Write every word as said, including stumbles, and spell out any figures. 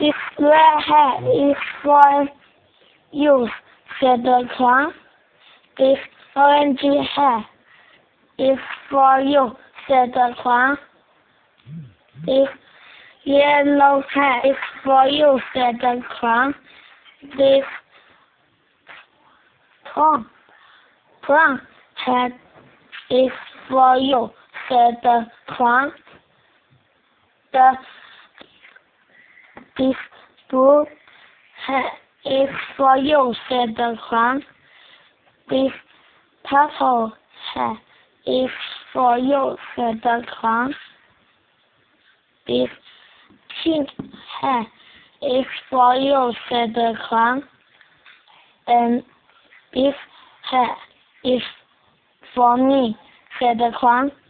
This red hat is for you, said the clown. This orange hat is for you, said the clown. This yellow hat is for you, said the clown. This brown hat is for you, said the clown. The This blue hat is for you, said the clown. This purple hat is for you, said the clown. This pink hat is for you, said the clown. And this hat is for me, said the clown.